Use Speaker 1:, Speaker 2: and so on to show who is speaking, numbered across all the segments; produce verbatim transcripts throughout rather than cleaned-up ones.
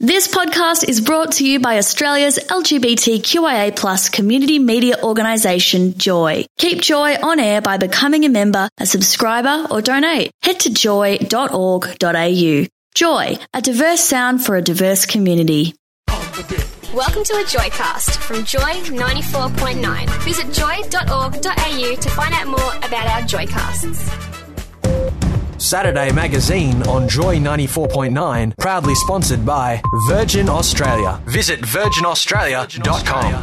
Speaker 1: This podcast is brought to you by Australia's L G B T Q I A plus community media organisation, Joy. Keep Joy on air by becoming a member, a subscriber or donate. Head to joy dot org dot a u. Joy, a diverse sound for a diverse community.
Speaker 2: Welcome to a Joycast from Joy ninety-four point nine. Visit joy dot org dot a u to find out more about our Joycasts.
Speaker 3: Saturday Magazine on Joy ninety-four point nine, proudly sponsored by Virgin Australia. Visit virgin australia dot com.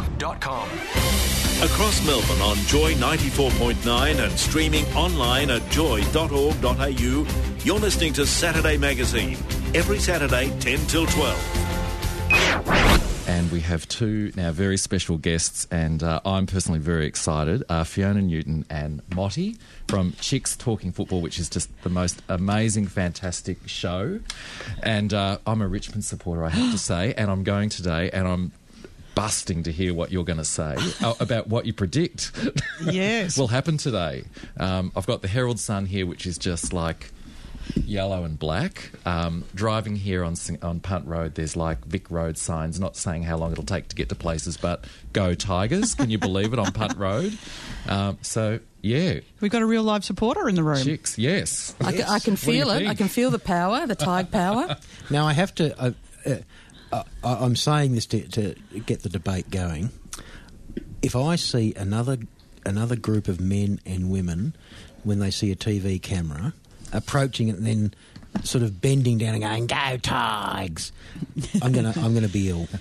Speaker 4: Across Melbourne on Joy ninety-four point nine and streaming online at joy dot org dot a u, you're listening to Saturday Magazine, every Saturday ten till twelve.
Speaker 5: And we have two now very special guests, and uh, I'm personally very excited. Uh, Fiona Newton and Motty from Chicks Talking Football, which is just the most amazing, fantastic show. And uh, I'm a Richmond supporter, I have to say, and I'm going today, and I'm busting to hear what you're going to say uh, about what you predict
Speaker 6: yes.
Speaker 5: will happen today. Um, I've got the Herald Sun here, which is just like yellow and black. Um, driving here on on Punt Road, there's like Vic Road signs, not saying how long it'll take to get to places, but go Tigers. Can you believe it, on Punt Road? Um, so, yeah.
Speaker 6: We've got a real live supporter in the room.
Speaker 5: Chicks, yes.
Speaker 7: I,
Speaker 5: yes.
Speaker 7: can, I can feel it.
Speaker 5: think?
Speaker 7: I can feel the power, the Tig power.
Speaker 8: Now, I have to... Uh, uh, uh, I'm saying this to, to get the debate going. If I see another another group of men and women, when they see a T V camera, approaching it and then sort of bending down and going, "Go Tigers!" I'm gonna, I'm gonna be ill.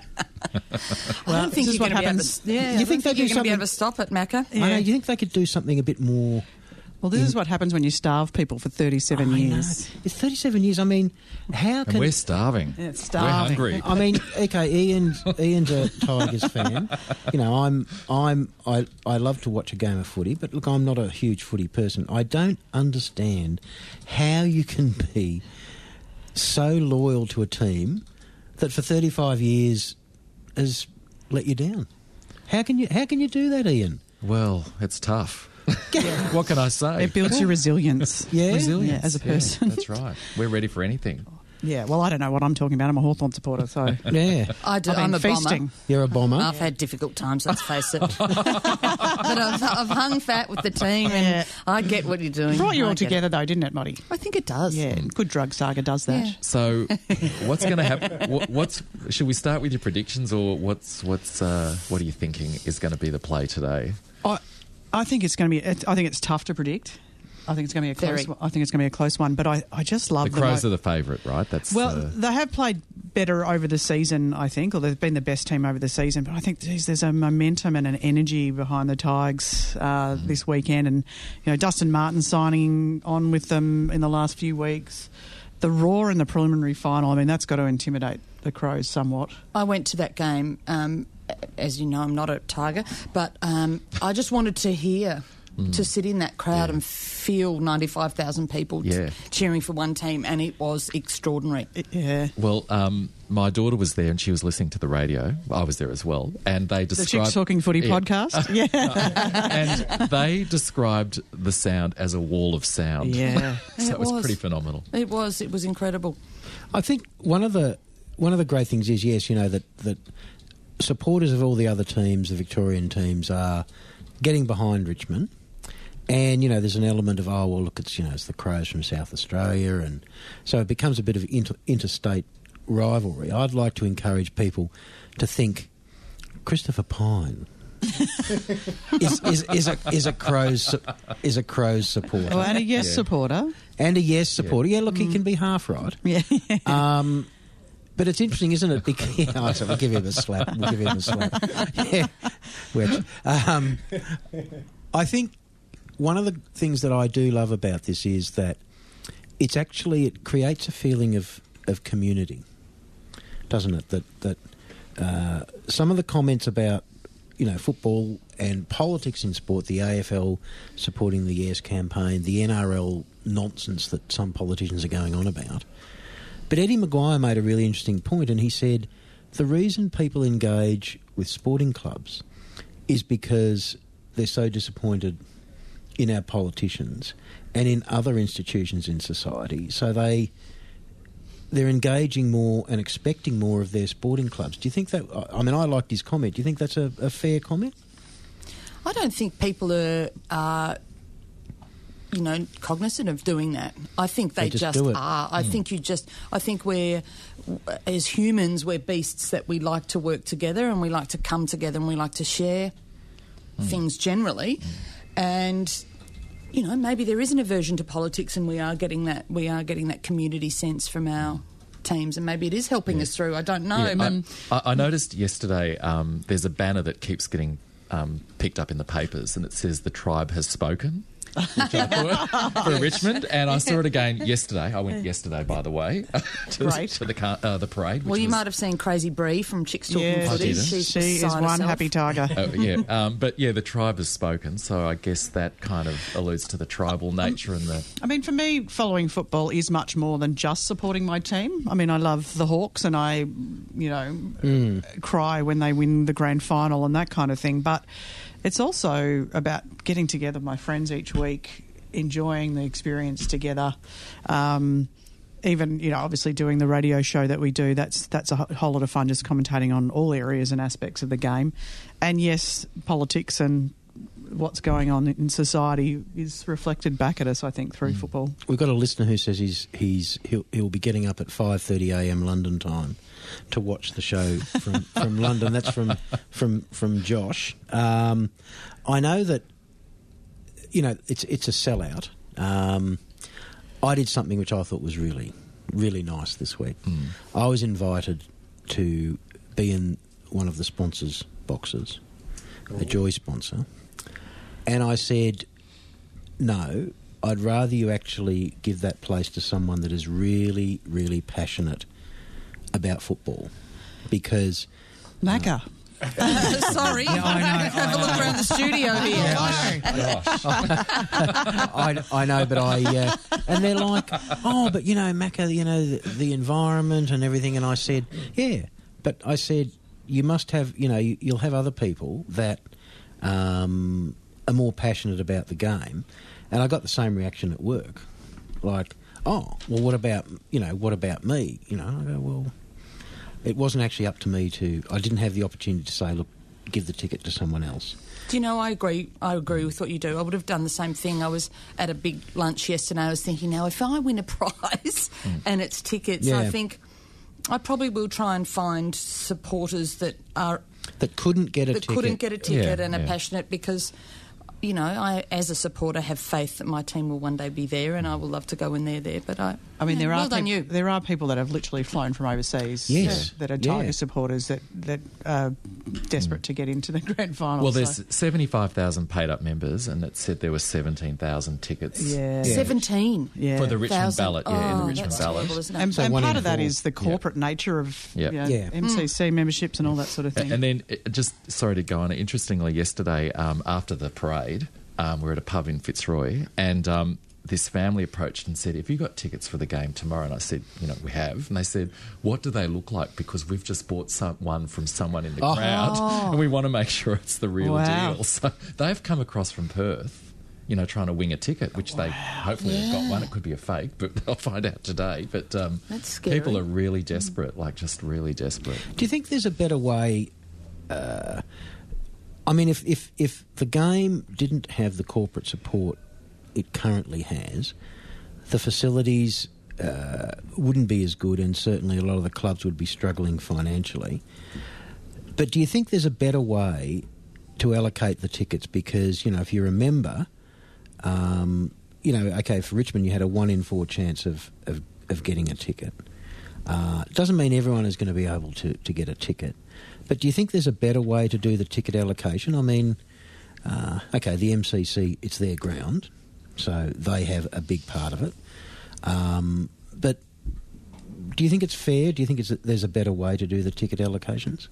Speaker 7: Well, I don't think
Speaker 6: this is
Speaker 7: you're
Speaker 6: what
Speaker 7: going to be able
Speaker 6: happens.
Speaker 7: to, yeah,
Speaker 8: You
Speaker 7: I
Speaker 8: think
Speaker 7: don't
Speaker 8: they
Speaker 7: think
Speaker 8: do
Speaker 7: you're going to be
Speaker 8: something-
Speaker 7: able to stop it, Macca?
Speaker 8: I know. Do you think they could do something a bit more?
Speaker 6: Well, this is what happens when you starve people for thirty-seven
Speaker 8: I
Speaker 6: years.
Speaker 8: know. It's thirty-seven years. I mean, how
Speaker 5: And
Speaker 8: can...
Speaker 5: we're starving.
Speaker 6: Yeah, it's starving.
Speaker 5: We're hungry.
Speaker 8: I mean, okay, Ian's Ian's a Tigers fan. You know, I'm I'm I I love to watch a game of footy, but look, I'm not a huge footy person. I don't understand how you can be so loyal to a team that for thirty-five years has let you down. How can you how can you do that, Ian?
Speaker 5: Well, it's tough. What can I say?
Speaker 6: It builds your resilience.
Speaker 8: Yeah,
Speaker 5: Resilience.
Speaker 6: Yeah, as a
Speaker 5: Yeah,
Speaker 6: person.
Speaker 5: that's right. We're ready for anything.
Speaker 6: Yeah, well, I don't know what I'm talking about. I'm a Hawthorn supporter, so...
Speaker 8: yeah.
Speaker 7: I do,
Speaker 6: I've been
Speaker 7: I'm a
Speaker 6: feasting.
Speaker 7: bomber.
Speaker 8: You're a bomber.
Speaker 7: I've had difficult times, let's face it. but I've, I've hung fat with the team, and
Speaker 6: Yeah.
Speaker 7: I get what you're doing.
Speaker 6: Brought you
Speaker 7: I
Speaker 6: all
Speaker 7: get
Speaker 6: together,
Speaker 7: it.
Speaker 6: though, didn't it, Motty?
Speaker 7: I think it does.
Speaker 6: Yeah, good drug saga does that.
Speaker 7: Yeah.
Speaker 5: So, what's going to happen? What, what's should we start with your predictions, or what's what's uh, what are you thinking is going to be the play today?
Speaker 6: I, I think it's going to be... It, I think it's tough to predict. I think it's going to be a close
Speaker 7: Very.
Speaker 6: one. I think it's going to be a close one, but I, I just love
Speaker 5: The Crows
Speaker 6: mo-
Speaker 5: are the favourite, right? That's
Speaker 6: Well,
Speaker 5: uh,
Speaker 6: they have played better over the season, I think, or they've been the best team over the season. But I think geez, there's a momentum and an energy behind the Tigers uh,
Speaker 5: Mm-hmm.
Speaker 6: this weekend. And, you know, Dustin Martin signing on with them in the last few weeks. The roar in the preliminary final, I mean, that's got to intimidate the Crows somewhat.
Speaker 7: I went to that game. Um, as you know, I'm not a Tiger, but um, I just wanted to hear... to sit in that crowd
Speaker 5: Yeah.
Speaker 7: and feel ninety-five thousand people t-
Speaker 5: Yeah.
Speaker 7: cheering for one team, and it was extraordinary.
Speaker 6: It- yeah.
Speaker 5: well, um, my daughter was there and she was listening to the radio. I was there as well, and they
Speaker 6: The
Speaker 5: described
Speaker 6: Chicks Talking Footy
Speaker 5: Yeah.
Speaker 6: podcast. Yeah.
Speaker 5: and they described the sound as a wall of sound.
Speaker 6: Yeah.
Speaker 5: so
Speaker 7: It
Speaker 5: it was,
Speaker 7: was.
Speaker 5: pretty phenomenal.
Speaker 7: It was. It was incredible.
Speaker 8: I think one of the one of the great things is, yes, you know, that, that supporters of all the other teams, the Victorian teams, are getting behind Richmond. And, you know, there's an element of, oh, well, look, it's, you know, it's the Crows from South Australia. And so it becomes a bit of inter- interstate rivalry. I'd like to encourage people to think Christopher Pine is, is, is, a, is, a Crows, is a Crows supporter.
Speaker 6: Well, and a yes
Speaker 5: Yeah.
Speaker 6: supporter.
Speaker 8: And a yes supporter. Yeah, look, he can be half right.
Speaker 6: Yeah.
Speaker 8: Um, but it's interesting, isn't it? Because, yeah, oh, so we'll give him a slap. We'll give him a slap. Yeah, Which, um, I think one of the things that I do love about this is that it's actually it creates a feeling of, of community, doesn't it? That that uh, some of the comments about you know football and politics in sport, the A F L supporting the Yes campaign, the N R L nonsense that some politicians are going on about. But Eddie Maguire made a really interesting point, and he said the reason people engage with sporting clubs is because they're so disappointed in our politicians and in other institutions in society. So they they're engaging more and expecting more of their sporting clubs. Do you think that? I mean, I liked his comment. Do you think that's a, a fair comment?
Speaker 7: I don't think people are, are, you know, cognizant of doing that. I think they,
Speaker 8: They just
Speaker 7: just,
Speaker 8: do it.
Speaker 7: are. I think you just. I think we're, as humans, we're beasts that we like to work together and we like to come together and we like to share things generally, and. You know, maybe there is an aversion to politics, and we are getting that. We are getting that community sense from our teams, and maybe it is helping us through. I don't know.
Speaker 5: Yeah,
Speaker 7: but
Speaker 5: I, I noticed yesterday um, there's a banner that keeps getting um, picked up in the papers, and it says "The Tribe has spoken." Which I thought for Richmond, and I saw it again yesterday. I went yesterday, by the way, to,
Speaker 6: Great.
Speaker 5: to the car, uh, the parade. Which
Speaker 7: well, you
Speaker 5: was,
Speaker 7: might have seen Crazy Bree from Chicks Talking
Speaker 6: Yeah,
Speaker 7: Footy.
Speaker 5: I didn't.
Speaker 7: She's
Speaker 6: she is
Speaker 7: beside
Speaker 6: one
Speaker 7: herself.
Speaker 6: happy tiger.
Speaker 5: Oh, yeah, um, but yeah, the tribe has spoken, so I guess that kind of alludes to the tribal nature and the.
Speaker 6: I mean, for me, following football is much more than just supporting my team. I mean, I love the Hawks, and I, you know,
Speaker 8: Mm.
Speaker 6: cry when they win the grand final and that kind of thing. But it's also about getting together with my friends each week, enjoying the experience together. Um, even, you know, obviously doing the radio show that we do, that's that's a whole lot of fun, just commentating on all areas and aspects of the game. And yes, politics and what's going on in society is reflected back at us, I think, through football.
Speaker 8: We've got a listener who says he's he's he'll, he'll be getting up at five thirty a m London time to watch the show from, from London. That's from from from Josh. Um, I know that. You know, it's it's a sellout. Um, I did something which I thought was really, really nice this week.
Speaker 5: Mm.
Speaker 8: I was invited to be in one of the sponsors' boxes, a Joy sponsor, and I said, no, I'd rather you actually give that place to someone that is really, really passionate about football, because...
Speaker 6: Macca.
Speaker 7: Uh, sorry,
Speaker 8: Yeah, I know,
Speaker 7: have a look around the studio here.
Speaker 8: I, I know, but I uh, and they're like, oh, but you know, Macca, you know, the, the environment and everything. And I said, yeah, but I said you must have, you know, you, you'll have other people that um, are more passionate about the game. And I got the same reaction at work, like, oh, well, what about, you know, what about me? You know, I go, well. It wasn't actually up to me to... I didn't have the opportunity to say, look, give the ticket to someone else.
Speaker 7: Do you know, I agree I agree with what you do. I would have done the same thing. I was at a big lunch yesterday. I was thinking, now, if I win a prize and it's tickets,
Speaker 8: Yeah.
Speaker 7: I think I probably will try and find supporters that are...
Speaker 8: That couldn't get a
Speaker 7: that
Speaker 8: ticket.
Speaker 7: couldn't get a ticket
Speaker 5: Yeah,
Speaker 7: and are
Speaker 5: yeah.
Speaker 7: passionate, because... You know, I, as a supporter, have faith that my team will one day be there, and I will love to go when they're there. But I,
Speaker 6: I mean,
Speaker 7: yeah,
Speaker 6: there
Speaker 7: well
Speaker 6: are
Speaker 7: done
Speaker 6: peop-
Speaker 7: you.
Speaker 6: there are people that have literally flown from overseas,
Speaker 8: Yes.
Speaker 6: that, that are
Speaker 8: Yeah.
Speaker 6: Tiger supporters that that are desperate to get into the grand final.
Speaker 5: Well,
Speaker 6: so-
Speaker 5: there's seventy-five thousand paid up members, and it said there were seventeen thousand tickets
Speaker 6: yeah,
Speaker 8: Yeah.
Speaker 7: Seventeen.
Speaker 6: yeah.
Speaker 5: for the Richmond
Speaker 7: Thousand.
Speaker 5: ballot. Yeah, in the
Speaker 7: Oh,
Speaker 5: Richmond
Speaker 7: that's
Speaker 5: ballot.
Speaker 7: terrible, isn't it?
Speaker 6: And,
Speaker 8: So
Speaker 6: and
Speaker 8: one
Speaker 6: part
Speaker 8: in
Speaker 6: of that
Speaker 8: four.
Speaker 6: is the corporate nature of
Speaker 5: Yep.
Speaker 6: you know,
Speaker 8: Yeah.
Speaker 6: M C C memberships and all that sort of thing.
Speaker 5: And then, uh, just sorry to go on. Interestingly, yesterday um, after the parade, um, we were at a pub in Fitzroy, and um, this family approached and said, "Have you got tickets for the game tomorrow?" And I said, "You know, we have." And they said, "What do they look like? Because we've just bought some, one from someone in the
Speaker 8: Oh.
Speaker 5: crowd, and we want to make sure it's the real
Speaker 6: Wow.
Speaker 5: deal." So they've come across from Perth, you know, trying to wing a ticket, which they hopefully have got one. It could be a fake, but they'll find out today. But um,
Speaker 7: That's scary.
Speaker 5: people are really desperate, like just really desperate.
Speaker 8: Do you think there's a better way... Uh, I mean, if, if, if the game didn't have the corporate support it currently has, the facilities uh, wouldn't be as good, and certainly a lot of the clubs would be struggling financially. But do you think there's a better way to allocate the tickets? Because, you know, if you remember, um, you know, okay, for Richmond you had a one in four chance of, of, of getting a ticket. Uh, it doesn't mean everyone is going to be able to, to get a ticket. But do you think there's a better way to do the ticket allocation? I mean, uh, okay, the M C C, it's their ground, so they have a big part of it. Um, but do you think it's fair? Do you think it's a, there's a better way to do the ticket allocations?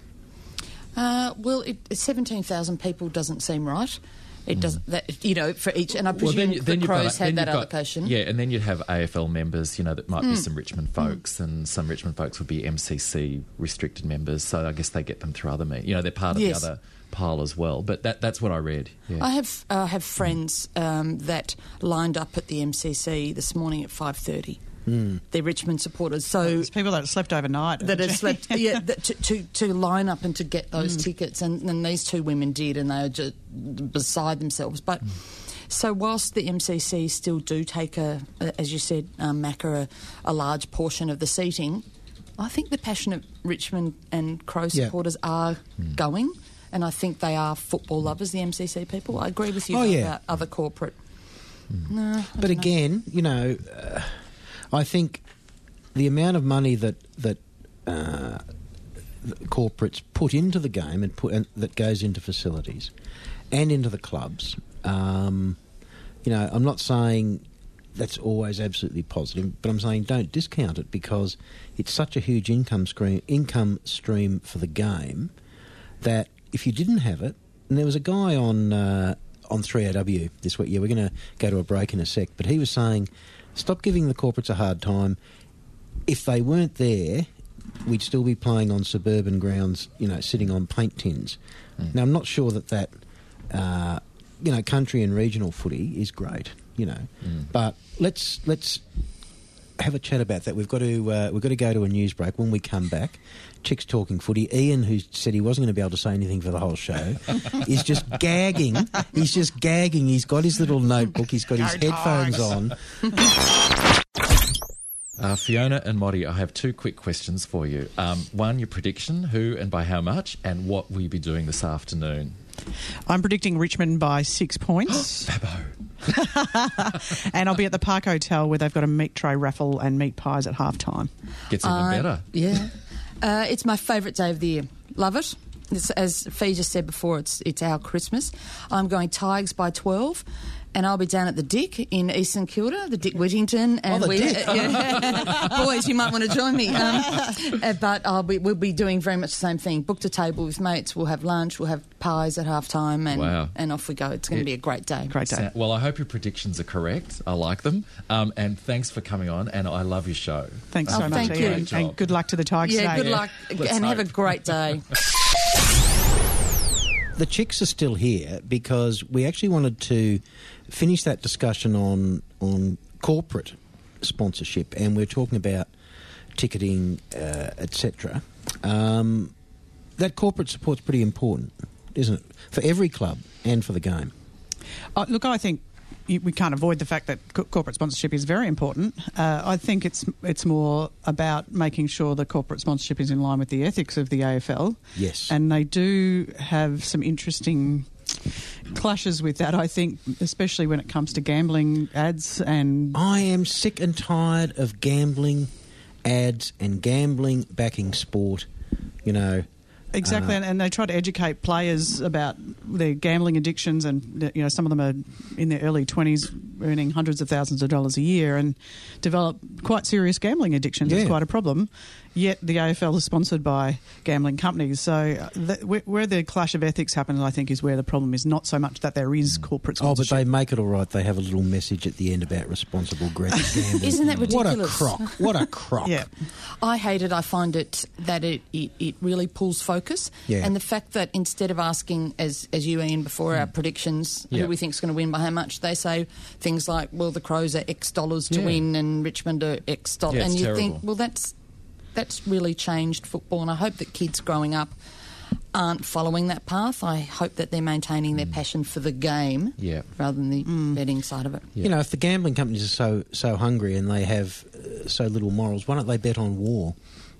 Speaker 7: Uh, well, it, seventeen thousand people doesn't seem right. It doesn't, that, you know, for each, and I presume
Speaker 5: then you- then
Speaker 7: the
Speaker 5: you've got-
Speaker 7: Crows
Speaker 5: then
Speaker 7: had that
Speaker 5: you've got-
Speaker 7: allocation.
Speaker 5: Yeah, and then you'd have A F L members, you know, that might
Speaker 7: Hmm.
Speaker 5: be some Richmond folks, and some Richmond folks would be M C C restricted members, so I guess they get them through other me. You know, they're part of
Speaker 7: Yes.
Speaker 5: the other pile as well. But that that's what I read. Yeah.
Speaker 7: I have uh, have friends um, that lined up at the M C C this morning at five thirty
Speaker 8: Mm.
Speaker 7: their Richmond supporters. So
Speaker 6: There's people that slept overnight.
Speaker 7: that have slept, yeah, that, to, to to line up and to get those mm. tickets, and, and these two women did, and they were just beside themselves. But mm. so whilst the M C C still do take a, a as you said, um, Macca, a, a large portion of the seating, I think the passionate Richmond and Crow
Speaker 8: Yeah.
Speaker 7: supporters are mm. going, and I think they are football lovers. The M C C people. I agree with you
Speaker 8: Oh,
Speaker 7: about
Speaker 8: yeah.
Speaker 7: other corporate.
Speaker 8: Mm.
Speaker 7: No, I
Speaker 8: but
Speaker 7: don't know.
Speaker 8: again, you know. Uh, I think the amount of money that that uh, the corporates put into the game and put and that goes into facilities and into the clubs, um, you know, I'm not saying that's always absolutely positive, but I'm saying don't discount it because it's such a huge income stream income stream for the game that if you didn't have it, and there was a guy on uh, on three A W this week. Yeah, we're going to go to a break in a sec, but he was saying, stop giving the corporates a hard time. If they weren't there, we'd still be playing on suburban grounds, you know, sitting on paint tins. Mm. Now, I'm not sure that that, uh, you know, country and regional footy is great, you know, mm. but let's let's have a chat about that. We've got to uh, we've got to go to a news break. When we come back, Chicks Talking Footy. Ian, who said he wasn't going to be able to say anything for the whole show, is just gagging. He's just gagging. He's got his little notebook. He's got his headphones on.
Speaker 5: Uh, Fiona and Motty, I have two quick questions for you. Um, one, your prediction, who and by how much, and what will you be doing this afternoon?
Speaker 6: I'm predicting Richmond by six points.
Speaker 5: Babbo.
Speaker 6: And I'll be at the Park Hotel where they've got a meat tray raffle and meat pies at half time.
Speaker 5: Gets even
Speaker 7: Uh,
Speaker 5: better.
Speaker 7: Yeah. Uh, it's my favourite day of the year. Love it. It's, as Fee just said before, it's it's our Christmas. I'm going Tigers by twelve, and I'll be down at the Dick in East St Kilda, the Dick Whittington. And
Speaker 8: Oh, the
Speaker 7: we,
Speaker 8: Dick.
Speaker 7: uh, yeah. Boys, you might want to join me. Um, uh, but I'll be, we'll be doing very much the same thing. Booked a table with mates. We'll have lunch. We'll have pies at half time, and
Speaker 5: Wow.
Speaker 7: and off we go. It's going to
Speaker 5: It-
Speaker 7: be a great day.
Speaker 6: Great day.
Speaker 5: Sa- Well, I hope your predictions are correct. I like them. Um, and thanks for coming on, and I love your show.
Speaker 6: Thanks
Speaker 7: Oh,
Speaker 6: so much,
Speaker 7: thank you.
Speaker 6: Ian.
Speaker 5: Great job.
Speaker 6: And good luck to the Tigers
Speaker 7: Yeah,
Speaker 6: today.
Speaker 7: good luck,
Speaker 5: Let's
Speaker 7: and have a
Speaker 5: hope.
Speaker 7: great day.
Speaker 8: The Chicks are still here because we actually wanted to finish that discussion on on corporate sponsorship, and we're talking about ticketing, uh, et cetera. Um, that corporate support's pretty important, isn't it, for every club and for the game?
Speaker 6: Uh, look, I think you, we can't avoid the fact that co- corporate sponsorship is very important. Uh, I think it's it's more about making sure the corporate sponsorship is in line with the ethics of the A F L.
Speaker 8: Yes.
Speaker 6: And they do have some interesting clashes with that, I think, especially when it comes to gambling ads and...
Speaker 8: I am sick and tired of gambling ads and gambling backing sport, you know.
Speaker 6: Exactly,
Speaker 8: Uh,
Speaker 6: and, and they try to educate players about their gambling addictions, and you know some of them are in their early twenties, earning hundreds of thousands of dollars a year, and develop quite serious gambling addictions.
Speaker 8: Yeah.
Speaker 6: It's quite a problem. Yet the A F L is sponsored by gambling companies, so uh, the, where, where the clash of ethics happens, I think, is where the problem is. Not so much that there is corporate
Speaker 8: Oh, but
Speaker 6: sponsorship.
Speaker 8: they make it all right. They have a little message at the end about responsible gra- gambling.
Speaker 7: Isn't that ridiculous?
Speaker 8: What a crock. What a crock.
Speaker 6: Yeah.
Speaker 7: I hate it. I find it that it, it, it really pulls focus.
Speaker 8: Yeah.
Speaker 7: And the fact that instead of asking, as as you, Ian, before our predictions,
Speaker 5: Yeah.
Speaker 7: who we think is going to win by how much, they say things like, well, the Crows are X dollars to
Speaker 5: Yeah.
Speaker 7: win and Richmond are X dollars.
Speaker 5: Yeah, it's
Speaker 7: and you
Speaker 5: terrible.
Speaker 7: think, well, that's that's really changed football. And I hope that kids growing up aren't following that path. I hope that they're maintaining their passion for the game
Speaker 5: Yeah.
Speaker 7: rather than the betting side of it.
Speaker 5: Yeah.
Speaker 8: You know, if the gambling companies are so so hungry and they have uh, so little morals, why don't they bet on war?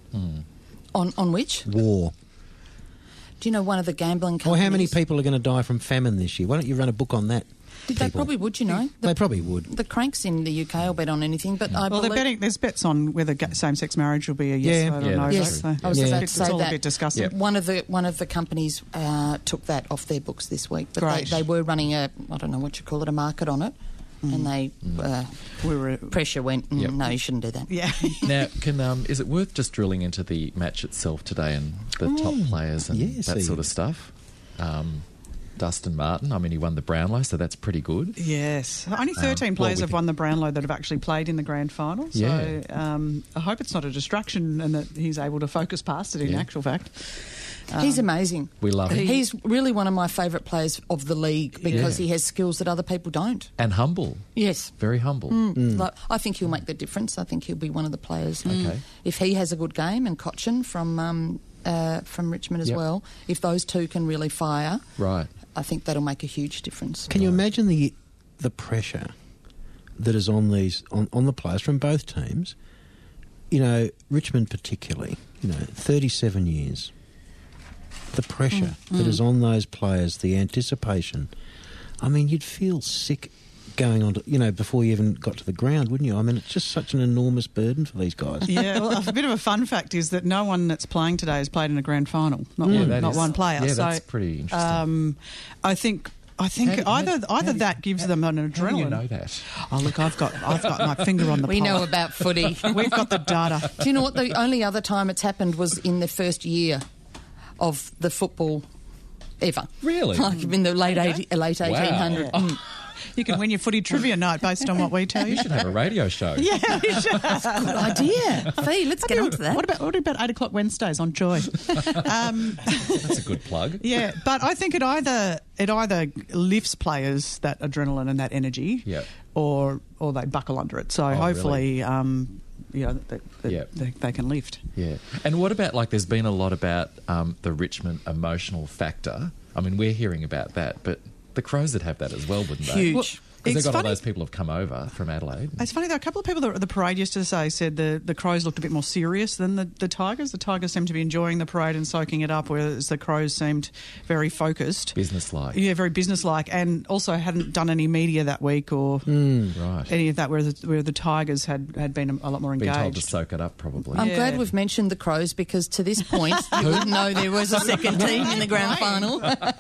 Speaker 7: On on which?
Speaker 8: War.
Speaker 7: Do you know one of the gambling
Speaker 8: Or
Speaker 7: companies?
Speaker 8: how many people are going to die from famine this year? Why don't you run a book on that?
Speaker 7: They
Speaker 8: people?
Speaker 7: probably would, you know. The,
Speaker 8: They probably would.
Speaker 7: the cranks in the U K will bet on anything, but I
Speaker 6: well, they're
Speaker 7: believe...
Speaker 6: betting. There's bets on whether ga- same-sex marriage will be a yes
Speaker 8: Yeah.
Speaker 6: vote or
Speaker 5: Yeah,
Speaker 6: no
Speaker 5: that's
Speaker 6: vote.
Speaker 7: Yes,
Speaker 6: So
Speaker 7: I was
Speaker 8: Yeah.
Speaker 7: about to
Speaker 6: it's
Speaker 7: say
Speaker 6: all
Speaker 7: that.
Speaker 6: a bit disgusting.
Speaker 5: Yep.
Speaker 7: One of the one of the companies uh, took that off their books this week, but they,
Speaker 6: Great.
Speaker 7: they were running a I don't know what you call it a market on it, and they uh,
Speaker 6: We were,
Speaker 7: pressure went. Mm,
Speaker 5: Yep.
Speaker 7: No, you shouldn't do that.
Speaker 6: yeah.
Speaker 5: Now, can um, is it worth just drilling into the match itself today and the top players and
Speaker 8: yes,
Speaker 5: that
Speaker 8: Ian.
Speaker 5: sort of stuff? Um, Dustin Martin, I mean, he won the Brownlow, so that's pretty good.
Speaker 6: Yes. Only thirteen
Speaker 5: Um,
Speaker 6: players
Speaker 5: well, we
Speaker 6: have
Speaker 5: can-
Speaker 6: won the Brownlow that have actually played in the grand final. So
Speaker 5: Yeah.
Speaker 6: um, I hope it's not a distraction and that he's able to focus past it in
Speaker 5: Yeah.
Speaker 6: actual fact.
Speaker 7: He's amazing.
Speaker 5: We love him.
Speaker 7: He's really one of my favourite players of the league because
Speaker 5: Yeah.
Speaker 7: he has skills that other people don't.
Speaker 5: And humble.
Speaker 7: Yes.
Speaker 5: Very humble.
Speaker 7: Mm. Like, I think he'll make the difference. I think he'll be one of the players.
Speaker 5: Okay.
Speaker 7: If he has a good game, and Cochin from um, uh, from Richmond as
Speaker 5: Yep.
Speaker 7: well, if those two can really fire,
Speaker 5: Right.
Speaker 7: I think that'll make a huge difference.
Speaker 8: Can you imagine the the pressure that is on these on, on the players from both teams? You know, Richmond particularly. You know, thirty-seven years. The pressure
Speaker 7: Mm,
Speaker 8: that
Speaker 7: mm.
Speaker 8: is on those players, the anticipation. I mean, you'd feel sick going on to, you know, before you even got to the ground, wouldn't you? I mean, it's just such an enormous burden for these guys.
Speaker 6: Yeah, well, a bit of a fun fact is that no one that's playing today has played in a grand final. Not,
Speaker 5: Yeah,
Speaker 6: one,
Speaker 5: that
Speaker 6: not
Speaker 5: is-
Speaker 6: one player.
Speaker 5: yeah,
Speaker 6: so,
Speaker 5: that's pretty interesting.
Speaker 6: Um, I think. I think
Speaker 5: How-
Speaker 6: either
Speaker 5: how-
Speaker 6: either
Speaker 5: how-
Speaker 6: that gives them an
Speaker 5: How
Speaker 6: adrenaline.
Speaker 5: do you know that?
Speaker 6: Oh look, I've got I've got my finger on the.
Speaker 7: We
Speaker 6: pulse.
Speaker 7: know about footy.
Speaker 6: We've got the data.
Speaker 7: Do you know what? The only other time it's happened was in the first year of the football ever.
Speaker 5: Really?
Speaker 7: Like in the late eighty, late eighteen hundred.
Speaker 5: Wow.
Speaker 6: You can win your footy trivia night based on what we tell you.
Speaker 5: You should have a radio show.
Speaker 6: Yeah, we should.
Speaker 7: Good idea. Fee, let's get on to that.
Speaker 6: What about what about eight o'clock Wednesdays on Joy? um,
Speaker 5: That's a good plug.
Speaker 6: yeah, but I think it either it either lifts players that adrenaline and that energy,
Speaker 5: Yep.
Speaker 6: or or they buckle under it. So
Speaker 5: Oh,
Speaker 6: hopefully, um, you know, they, they,
Speaker 5: Yep.
Speaker 6: they, they can lift.
Speaker 5: Yeah. And what about, like, there's been a lot about um, the Richmond emotional factor. I mean, we're hearing about that, but the Crows would have that as well, wouldn't they?
Speaker 7: Huge.
Speaker 6: Well,
Speaker 5: Because they've
Speaker 6: it's
Speaker 5: got all
Speaker 6: funny.
Speaker 5: those people have come over from Adelaide.
Speaker 6: It's funny though. A couple of people that were at the parade yesterday said the, the Crows looked a bit more serious than the, the Tigers. The Tigers seemed to be enjoying the parade and soaking it up, whereas the Crows seemed very focused,
Speaker 5: Business-like.
Speaker 6: yeah, very businesslike, and also hadn't done any media that week or
Speaker 5: Right.
Speaker 6: any of that. Where the, where the Tigers had, had been a, a lot more
Speaker 5: Been
Speaker 6: engaged.
Speaker 5: told to soak it up, probably.
Speaker 7: I'm
Speaker 6: Yeah.
Speaker 7: glad we've mentioned the Crows because to this point you wouldn't know there was a second team in the grand final.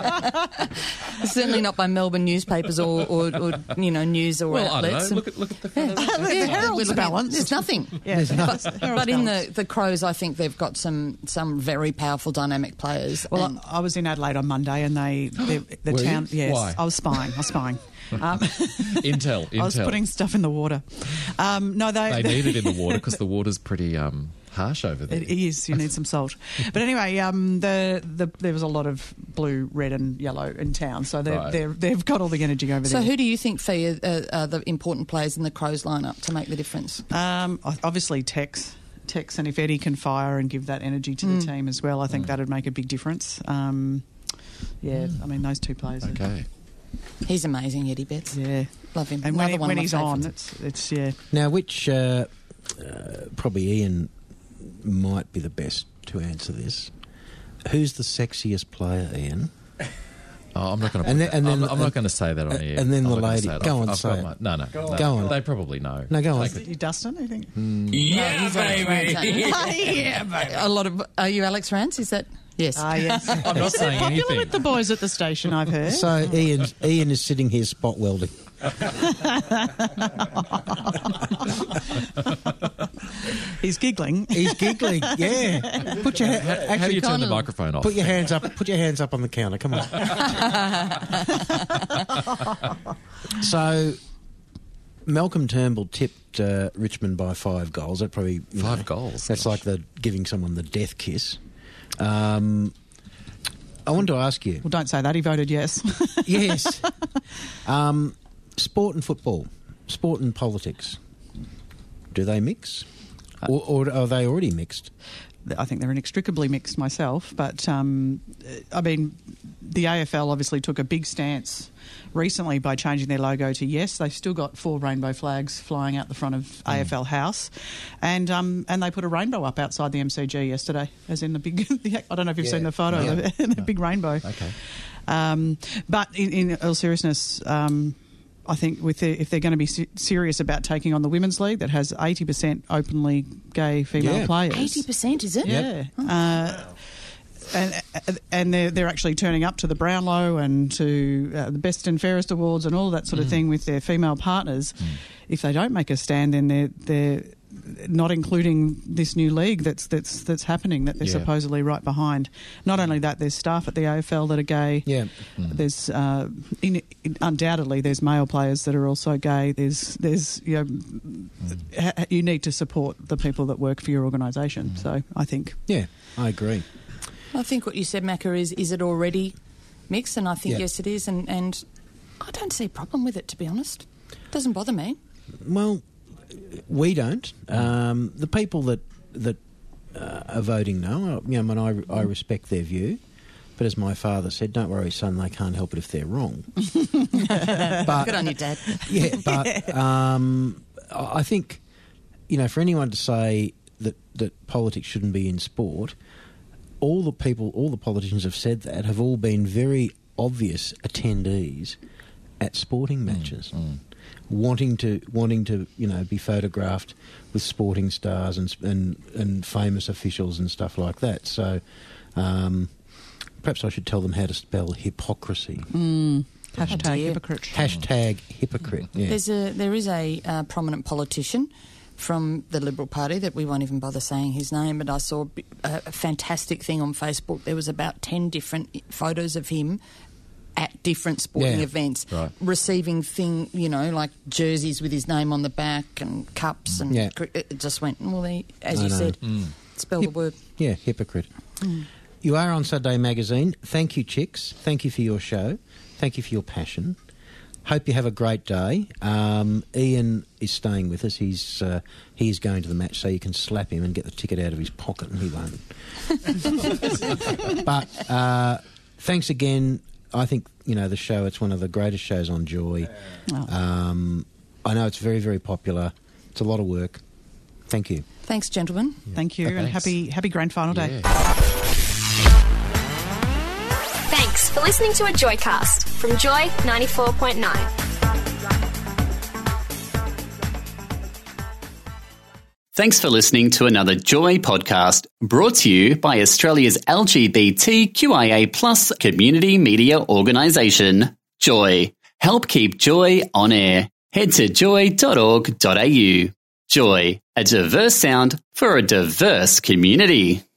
Speaker 7: Certainly not by Melbourne newspapers or, or, or you know news or
Speaker 5: well, I don't
Speaker 7: outlets.
Speaker 5: know. Look at, look at the fellas.
Speaker 6: the Herald's
Speaker 7: We're looking at-
Speaker 6: balanced.
Speaker 7: There's nothing.
Speaker 6: Yeah,
Speaker 7: But,
Speaker 6: Herald's
Speaker 7: but in the,
Speaker 6: balanced.
Speaker 7: the Crows, I think they've got some some very powerful, dynamic players.
Speaker 6: Well,
Speaker 7: and
Speaker 6: I, I was in Adelaide on Monday, and they, they the
Speaker 5: Were you?
Speaker 6: town. Yes,
Speaker 5: Why?
Speaker 6: I was spying. I was spying. Um,
Speaker 5: Intel, Intel.
Speaker 6: I was putting stuff in the water. Um, no, they,
Speaker 5: They need it in the water because the water's pretty um, harsh over there.
Speaker 6: It is. You need some salt. But anyway, um, the, the there was a lot of blue, red, and yellow in town, so they're,
Speaker 5: Right.
Speaker 6: they're, they've got all the energy over
Speaker 7: so
Speaker 6: there.
Speaker 7: who do you think, Fee, are, are, are the important players in the Crows lineup to make the difference?
Speaker 6: Um, obviously, Tex. Tex, and if Eddie can fire and give that energy to
Speaker 7: Mm.
Speaker 6: the team as well, I think that'd make a big difference. Um, yeah, I mean those two players. are-
Speaker 5: Okay.
Speaker 7: He's amazing, Eddie Betts.
Speaker 6: Yeah,
Speaker 7: Love him.
Speaker 6: and when,
Speaker 7: Another
Speaker 6: he,
Speaker 7: one
Speaker 6: when
Speaker 7: of my
Speaker 6: he's on,
Speaker 7: favourites.
Speaker 6: it's it's yeah.
Speaker 8: Now, which uh, uh, probably Ian might be the best to answer this. Who's the sexiest player, Ian?
Speaker 5: Oh, I'm not going to.
Speaker 8: And then- and then-
Speaker 5: I'm, I'm not going to say that on
Speaker 8: and-
Speaker 5: air.
Speaker 8: and then
Speaker 5: I'm
Speaker 8: the
Speaker 5: not gonna
Speaker 8: lady-
Speaker 5: say it.
Speaker 8: go
Speaker 5: I've-
Speaker 8: on,
Speaker 5: I've
Speaker 8: say
Speaker 5: got
Speaker 8: it.
Speaker 5: my- no, no, no.
Speaker 8: Go on.
Speaker 5: They probably know.
Speaker 8: No, go on.
Speaker 5: They could-
Speaker 6: You Dustin, I think.
Speaker 7: Yeah, baby. A lot of. Are you Alex Rance? Is that? Yes.
Speaker 6: Ah, yes.
Speaker 5: I'm not saying
Speaker 6: Popular
Speaker 5: anything.
Speaker 6: with the boys at the station, I've heard.
Speaker 8: So Ian, Ian is sitting here spot welding.
Speaker 6: He's giggling.
Speaker 8: He's giggling. Yeah. Put your ha-
Speaker 5: How do
Speaker 8: actually
Speaker 5: you turn the
Speaker 7: Connell.
Speaker 5: microphone off?
Speaker 8: put your hands up. Put your hands up on the counter. Come on. So Malcolm Turnbull tipped uh, Richmond by five goals. That probably you
Speaker 5: Five
Speaker 8: know,
Speaker 5: goals?
Speaker 8: That's
Speaker 5: Gosh.
Speaker 8: like the giving someone the death kiss. Um, I want to ask you.
Speaker 6: Well, don't say that. He voted yes.
Speaker 8: Yes. Um, sport and football, sport and politics. Do they mix, or, or are they already mixed?
Speaker 6: I think they're inextricably mixed myself, but um, I mean, the A F L obviously took a big stance recently by changing their logo to yes. They've still got four rainbow flags flying out the front of A F L House, and um, and they put a rainbow up outside the M C G yesterday, as in the big. The, I don't know if you've
Speaker 8: Yeah.
Speaker 6: seen the photo,
Speaker 8: Yeah.
Speaker 6: the, the big rainbow.
Speaker 5: Okay.
Speaker 6: Um, but in, in all seriousness, um, I think with the, if they're going to be se- serious about taking on the women's league that has eighty percent openly gay female
Speaker 8: Yeah.
Speaker 6: players,
Speaker 7: Eighty percent, is it?
Speaker 6: yeah. Uh, and and they're they're actually turning up to the Brownlow and to uh, the Best and Fairest Awards and all that sort of thing with their female partners. If they don't make a stand, then they're they're not including this new league that's that's that's happening that they're
Speaker 5: Yeah.
Speaker 6: supposedly right behind. Not only that, there's staff at the A F L that are gay.
Speaker 8: Yeah.
Speaker 6: There's uh, in, in, undoubtedly there's male players that are also gay. There's there's you know, ha- you need to support the people that work for your organisation. So I think
Speaker 8: Yeah, I agree.
Speaker 7: I think what you said, Macca, is is it already mixed? And I think,
Speaker 8: Yeah.
Speaker 7: yes, it is. And, and I don't see a problem with it, to be honest. It doesn't bother me.
Speaker 8: Well, we don't. Um, the people that that uh, are voting no, you know, and I, I respect their view. But as my father said, don't worry, son, they can't help it if they're wrong. But,
Speaker 7: Good on you, Dad.
Speaker 8: Yeah, but um, I think, you know, for anyone to say that, that politics shouldn't be in sport, all the people, all the politicians have said that, have all been very obvious attendees at sporting matches.
Speaker 5: Mm, mm.
Speaker 8: Wanting to, wanting to, you know, be photographed with sporting stars and and, and famous officials and stuff like that. So, um, perhaps I should tell them how to spell hypocrisy.
Speaker 6: Mm. Hashtag
Speaker 7: Oh, dear.
Speaker 6: hypocrite.
Speaker 8: Hashtag hypocrite. Yeah.
Speaker 7: There's a there is a uh, prominent politician from the Liberal Party that we won't even bother saying his name, but I saw a, a fantastic thing on Facebook. There was about ten different photos of him at different sporting
Speaker 8: Yeah.
Speaker 7: events,
Speaker 5: Right.
Speaker 7: receiving thing, you know, like jerseys with his name on the back and cups, and
Speaker 8: Yeah.
Speaker 7: cri- it just went. Well, they, as
Speaker 8: I
Speaker 7: you
Speaker 8: know.
Speaker 7: said,
Speaker 5: Mm.
Speaker 7: spell
Speaker 8: Yep.
Speaker 7: the word.
Speaker 8: Yeah, hypocrite. You are on Saturday Magazine. Thank you, chicks. Thank you for your show. Thank you for your passion. Hope you have a great day. Um, Ian is staying with us. He's uh, he is going to the match, so you can slap him and get the ticket out of his pocket, and he won't. But uh, thanks again. I think, you know, the show, it's one of the greatest shows on Joy.
Speaker 6: Oh.
Speaker 8: Um, I know it's very, very popular. It's a lot of work. Thank you.
Speaker 7: Thanks, gentlemen.
Speaker 6: Thank you, and
Speaker 5: Thanks.
Speaker 6: happy happy grand final day.
Speaker 5: Yeah.
Speaker 2: Thanks for listening to a Joycast from Joy ninety-four point nine.
Speaker 9: Thanks for listening to another Joy podcast brought to you by Australia's L G B T Q I A plus community media organisation, Joy. Help keep Joy on air. Head to joy dot org dot a u. Joy, a diverse sound for a diverse community.